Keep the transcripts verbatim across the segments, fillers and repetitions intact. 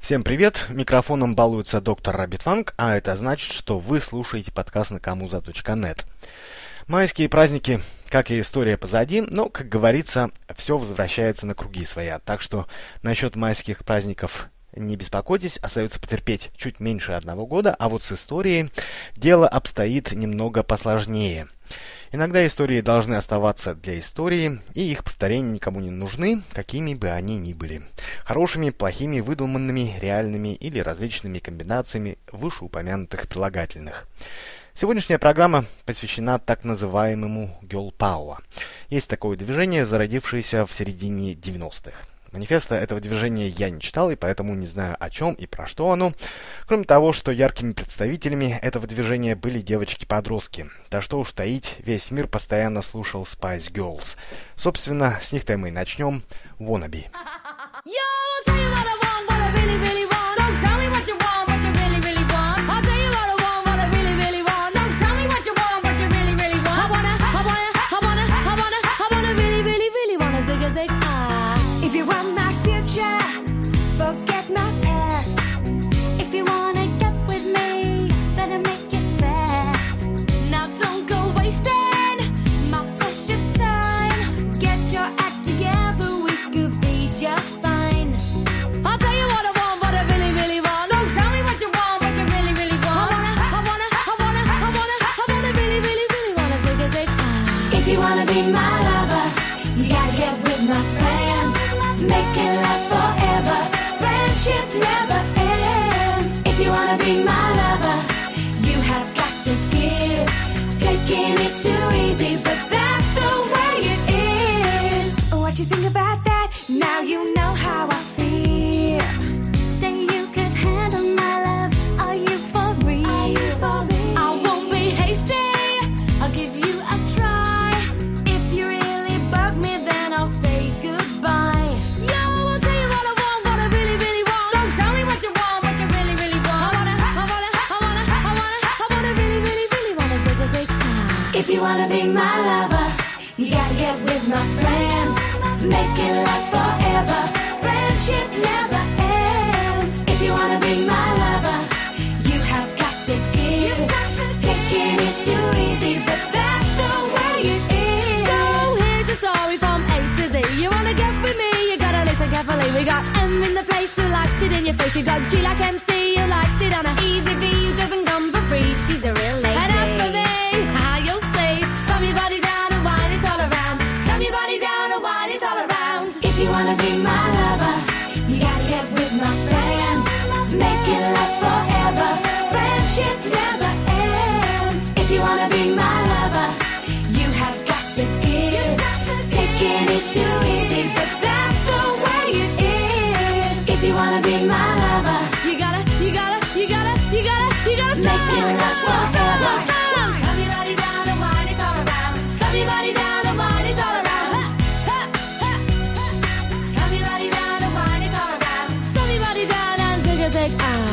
Всем привет! Микрофоном балуется доктор Rabbit Funk, а это значит, что вы слушаете подкаст на камуза точка нет. Майские праздники, как и история позади, но, как говорится, все возвращается на круги своя. Так что насчет майских праздников не беспокойтесь, остается потерпеть чуть меньше одного года, а вот с историей дело обстоит немного посложнее. Иногда истории должны оставаться для истории, и их повторения никому не нужны, какими бы они ни были. Хорошими, плохими, выдуманными, реальными или различными комбинациями вышеупомянутых прилагательных. Сегодняшняя программа посвящена так называемому Girl Power. Есть такое движение, зародившееся в середине девяностых. Манифеста этого движения я не читал, и поэтому не знаю, о чем и про что оно. Кроме того, что яркими представителями этого движения были девочки-подростки. Да что уж таить, весь мир постоянно слушал Spice Girls. Собственно, с них-то мы и начнем. Wannabe. We got M in the place who likes it in your face. You got G like M C who likes it on a easy V who doesn't come for free. She's a real lady. And as for me, how you'll see, slam your body down and wine it all around. Slam your body down and wine it all around. If you wanna be my lover, you gotta get with my friends. Make it last forever. Friendship never ends. If you wanna be my lover, you have got to give. Taking is too easy, but that's the way it is. If you wanna be my lover, you gotta, you gotta, you gotta, you gotta, you gotta make it last forever. Slam your body down and wine it all around. Slam your body down and wine it all around. Slam your body down and wine it all around. Slam your body down and zig a zig ah.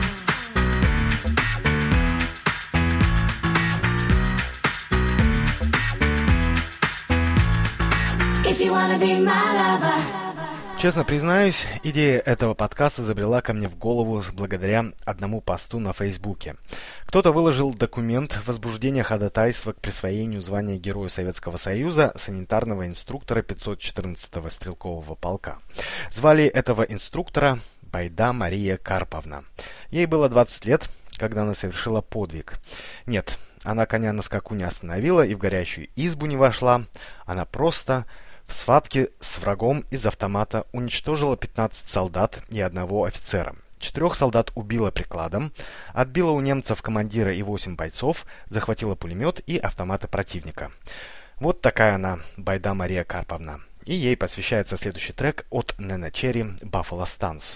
If you wanna be my lover. Честно признаюсь, идея этого подкаста забрела ко мне в голову благодаря одному посту на Фейсбуке. Кто-то выложил документ возбуждения ходатайства к присвоению звания Героя Советского Союза санитарного инструктора пятьсот четырнадцатого стрелкового полка. Звали этого инструктора Байда Мария Карповна. Ей было двадцать лет, когда она совершила подвиг. Нет, она коня на скаку не остановила и в горящую избу не вошла. Она просто в схватке с врагом из автомата уничтожила пятнадцать солдат и одного офицера. Четырех солдат убила прикладом, отбила у немцев командира и восемь бойцов, захватила пулемет и автоматы противника. Вот такая она, Байда Мария Карповна. И ей посвящается следующий трек от Nene Cherry «Buffalo Stance».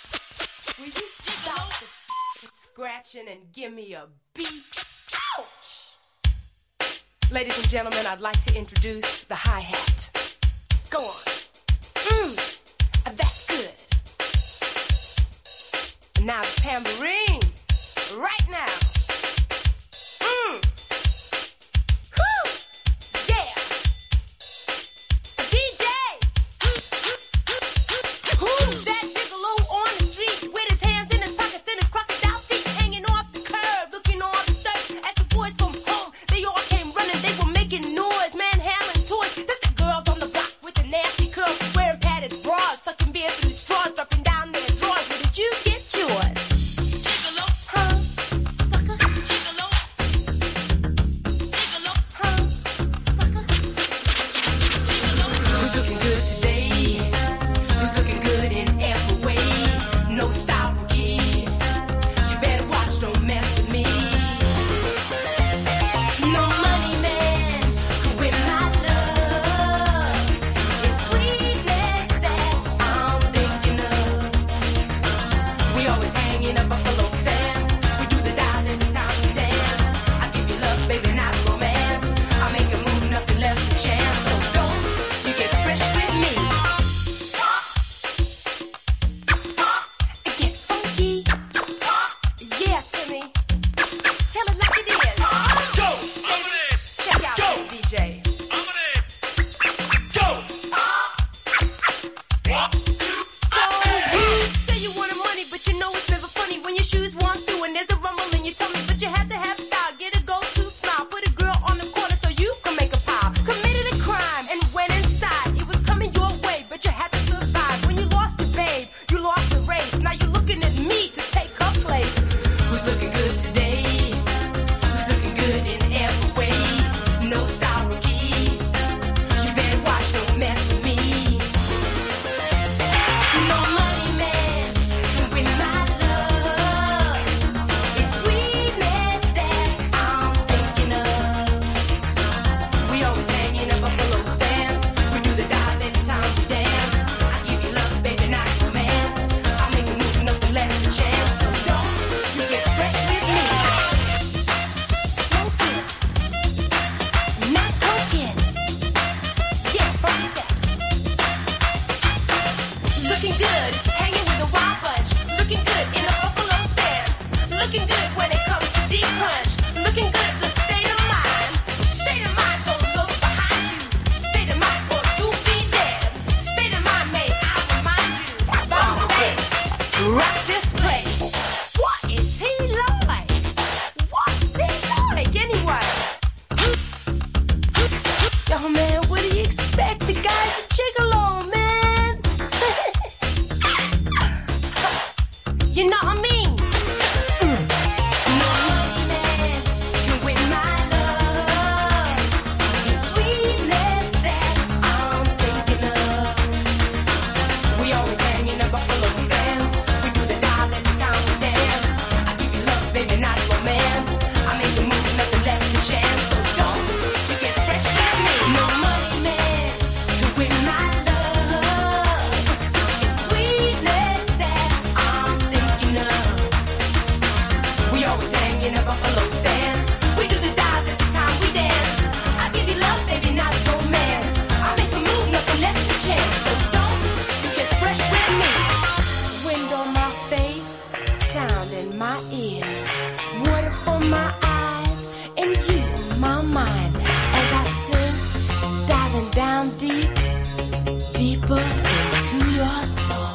Ladies and gentlemen, I'd like to introduce the hi-hat. Go on. Mmm, that's good. Now the tambourine, right now. Mmm. Whoo! Yeah. D J. Who's that gigolo on the street with always hang in a buffalo stance. We do the dive every time we dance. I give you love, baby, not romance. I make a move, nothing left to chance. So don't you get fresh with me. Get funky. Yeah, Timmy. Tell it like it is. Go! I'm in it! Check out Go! this D J. I'm in it! Go! One, two, So you say you wanted money, but you know it's never funny when your shoes walk through and there's a rumble in your tummy. But you have to have style, get a go-to smile, put a girl on the corner so you can make a pile. Committed a crime and went inside. It was coming your way, but you had to survive. When you lost your babe, you lost the race. Now you're looking at me to take her place. Who's looking good today? Who's looking good in every way? No style rookie. You better watch, don't mess with me. No money man can win my love. It's sweetness that I'm thinking of. We always hang in a buffalo stance. We do the dive every time we dance. I give you love, baby, not romance. I make a move, nothing left to chance. So don't you get fresh with me. Smoking, not token. Yeah, funky sex. Looking good, hanging with a wild bunch. Looking good in a buffalo stance. Looking good when it comes to deep crunch. Looking good is a state of mind. State of mind, don't look behind you. State of mind, or you be dead. State of mind, may I remind you about the bass. Rock this place. What is he like? What's he like anyway? Yo, man, what do you expect? The guy's a gigolo, man. You know what I mean? No money man can win my love. It's sweetness that I'm thinking of. We always hang in a buffalo stance. We do the dive every time we dance. I give you love, baby, not romance. I make a move, nothing left to chance. So don't you get fresh with me. No money man can win my love. It's sweetness that I'm thinking of. We always hang in a buffalo stance. We do the dive every time we dance. I give you love, baby, not romance. I make a move, nothing left to chance. So don't you get fresh with me. Wind on my face, sound in my ears, water for my eyes, and you on my mind. As I sing, diving down deep, deeper into your soul.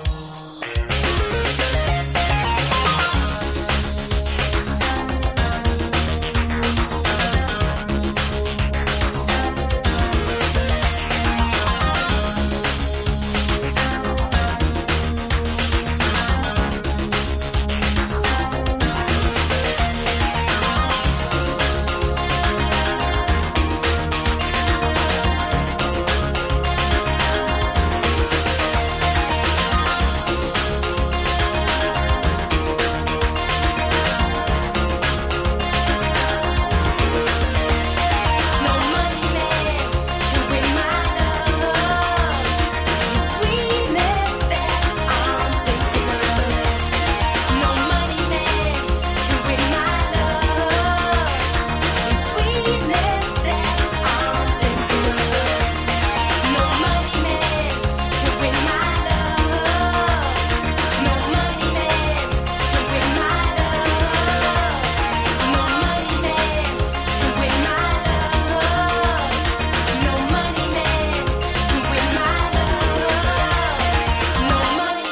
No money man can win my love. It's sweetness that I'm thinking of. No money man can win my love. It's sweetness that I'm thinking of. No money man can win my love. No money man can win my love. No money man can win my love. No money man can win my love. No money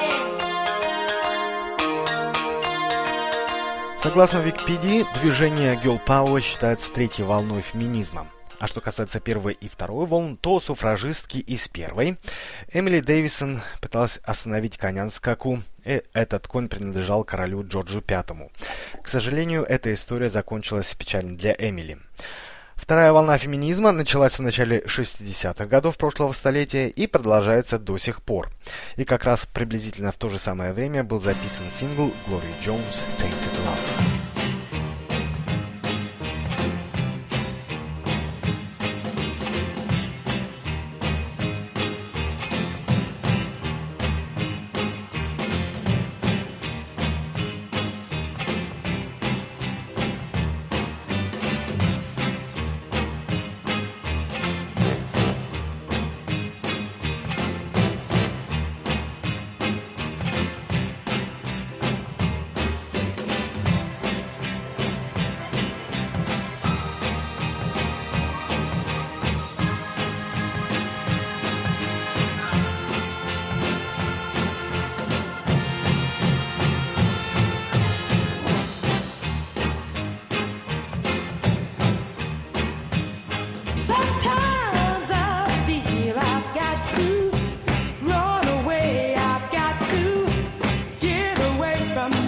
man. Согласно Википедии, движение Girl Power считается третьей волной феминизма. А что касается первой и второй волн, то суфражистки из первой. Эмили Дэвисон пыталась остановить коня на скаку, и этот конь принадлежал королю Джорджу Пятому. К сожалению, эта история закончилась печально для Эмили. Вторая волна феминизма началась в начале шестидесятых годов прошлого столетия и продолжается до сих пор. И как раз приблизительно в то же самое время был записан сингл Gloria Jones «Tainted Love».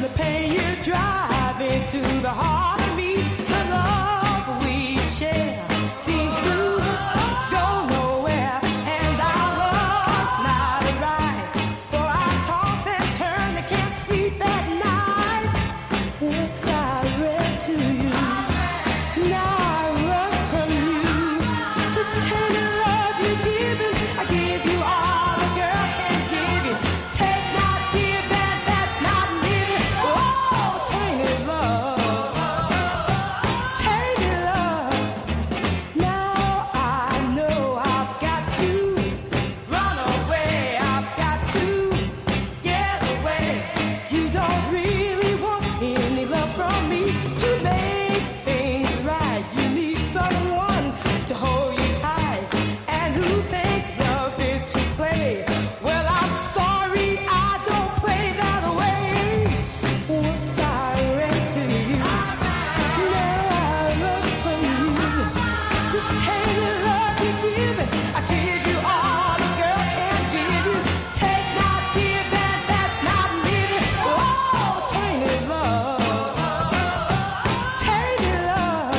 the pain you drive into the heart of me. The love we share seems to go nowhere, and our love's not right. For I toss and turn, I can't sleep at night. Once I read to you, now I run from you. The tender love you're giving, I give you all a girl can give you. Take not, give, and that's not living. Oh, tainted love, tainted love. Now I know I've got to run away. I've got to get away. You don't really want any love from me to make things right. You need someone to hold you tight and who think love is to play. Well, I'm sorry, I don't play that way. Once I ran to you, now I run from you. The tainted love you give, I give you all a girl can give you. Take not, give, and that's not living. Oh, tainted love, tainted love.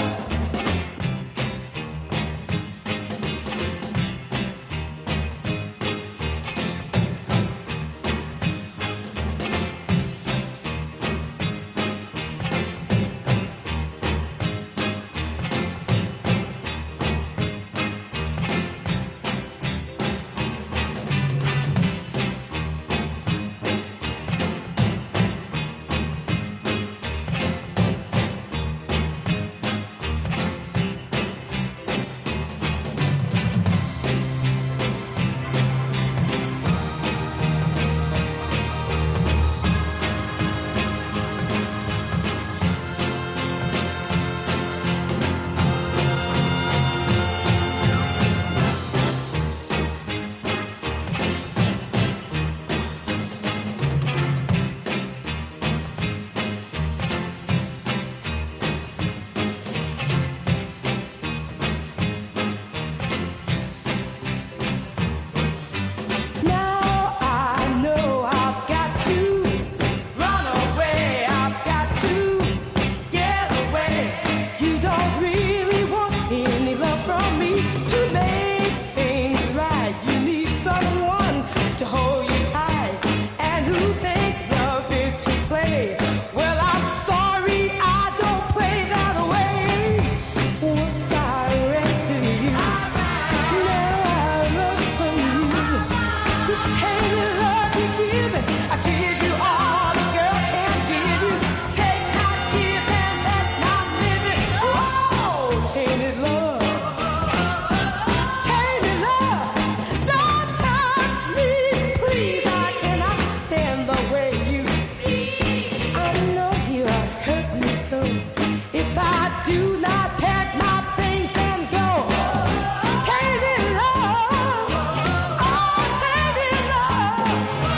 Now I know I've got to run away. I've got to get away. You don't really want any love from me to make things right. You need someone to hold you tight and who think love is to play. Well, I'm sorry, I don't play that way. Once I ran to you, now I run from you. The tainted love you give, I give you all a girl can give you. Take not, give, and that's not living. Oh, tainted love, tainted love. Don't touch me, please. I cannot stand the way you. I know you have hurt me so. If I do not pack my things and go, tainted love, oh, tainted love,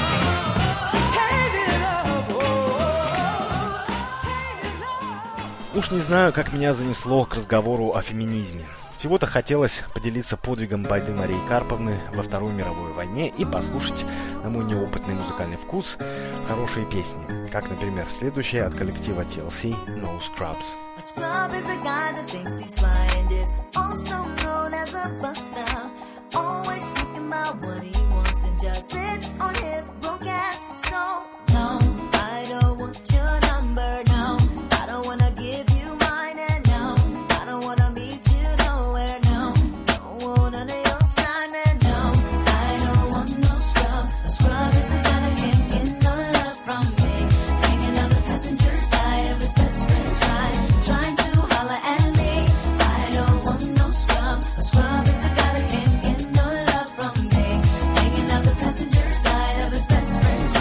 tainted love, oh, tainted love. Уж не знаю, как меня занесло к разговору о феминизме. Всего-то хотелось поделиться подвигом Байды Марии Карповны во Второй мировой войне и послушать, на мой неопытный музыкальный вкус, хорошие песни, как, например, следующая от коллектива ти эл си «No Scrubs». A scrub is a guy that thinks he's fly and is also known as a buster. Always talking about what he wants and just sits on his broke ass. So, no, I don't want your number, no. I don't wanna give you mine, and no, I don't wanna meet you nowhere, no. Don't want none of your time, and no, I don't want no scrub. A scrub is a guy that can't get no love from me. Hanging on the passenger side of his best friend's ride, trying to holler at me. I don't want no scrub. A scrub is a guy that can't get no love from me. Hanging on the passenger side of his best friend's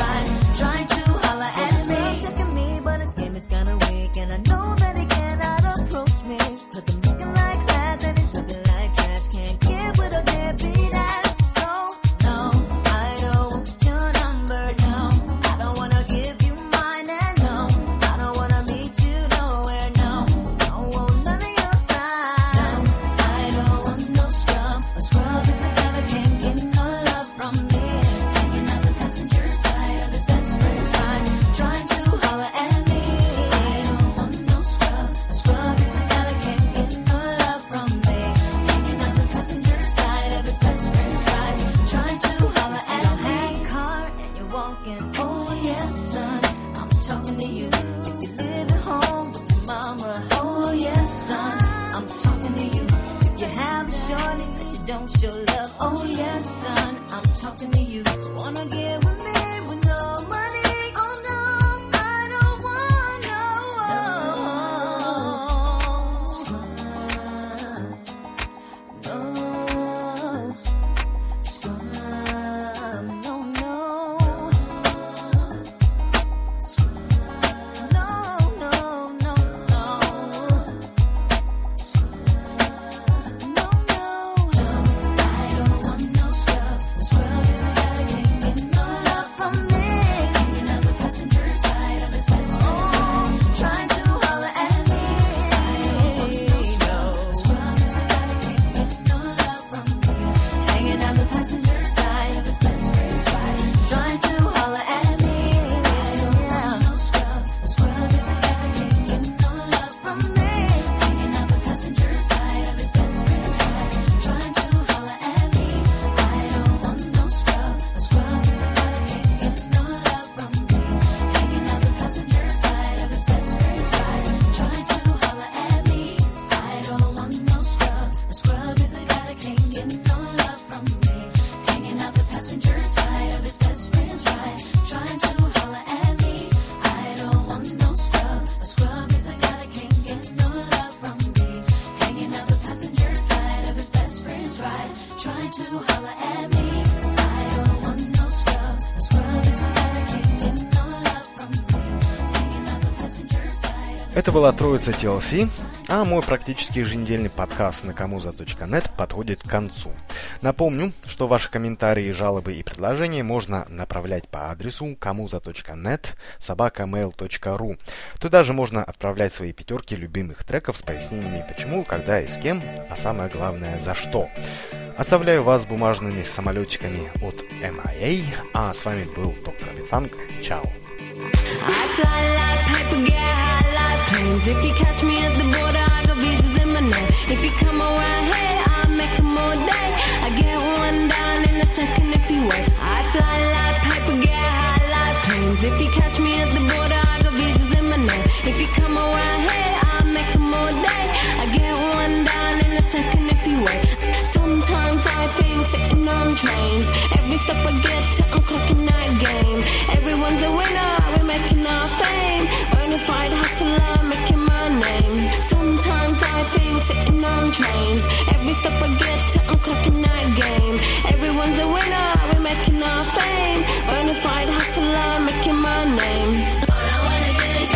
Это была троица ти эл си, а мой практически еженедельный подкаст на камуза точка нет подходит к концу. Напомню, что ваши комментарии, жалобы и предложения можно направлять по адресу камуза точка нет собака мейл точка ру. Туда же можно отправлять свои пятерки любимых треков с пояснениями почему, когда и с кем, а самое главное за что. Оставляю вас бумажными самолетиками от эм ай эй, а с вами был доктор Рабитванк. Чао. I fly like paper, get high like planes. If you catch me at the border, I got visas in my name. If you come around here, I'll make 'em all day. I get one down in a second if you wait. I fly like paper, get high like planes. If you catch me at the border, I got visas in my name. If you come around here, I'll make 'em all day. I get one down in a second if you wait. Sometimes I think sitting on trains. Every step I get to, I'm clocking that game. Everyone's a winner, we're making our fame. Bonafide hustler, making my name. Sometimes I think sitting on trains. Every step I get to, I'm clocking that game. Everyone's a winner, we're making our fame. Bonafide hustler, making my name. All I wanna do is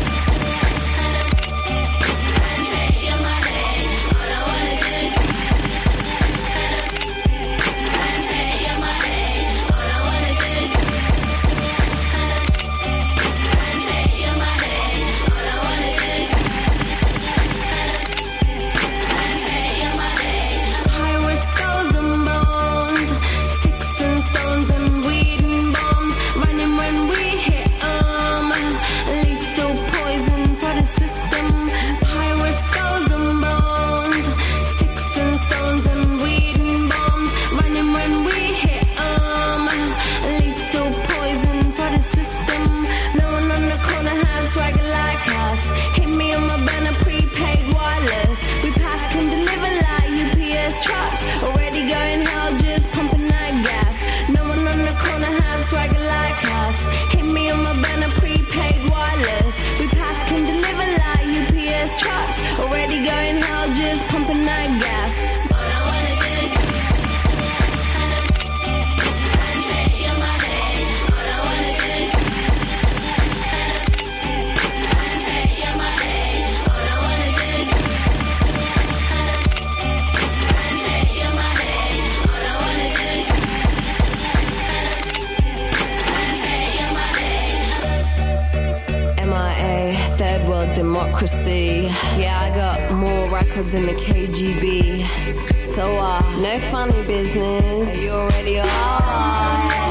take your money. All I wanna do is take your money. All I wanna do is take your money. All I wanna do is take your money. Pirates, skulls and bones, sticks and stones and weed and bombs, running when we hit 'em. Lethal poison for the system. Pirates, skulls and bones, sticks and stones and weed and bombs, running when we hit 'em. Lethal poison for the system. No one on the corner has swagger like us. Hit me on my banner, prepaid wireless. We pack and deliver like U P S trucks. Already going hell, just pumping that gas. No one on the corner has swagger like us. Hit me on my banner, prepaid wireless. We pack and deliver like U P S trucks. Already going hell, just pumping that gas. All I wanna do is take your money. All I wanna do is take your money. All I wanna do is take your money. All I wanna do is take your money. M I A, third world democracy. Yeah, I got more records than the K G B. So, uh, no funny business. You already are.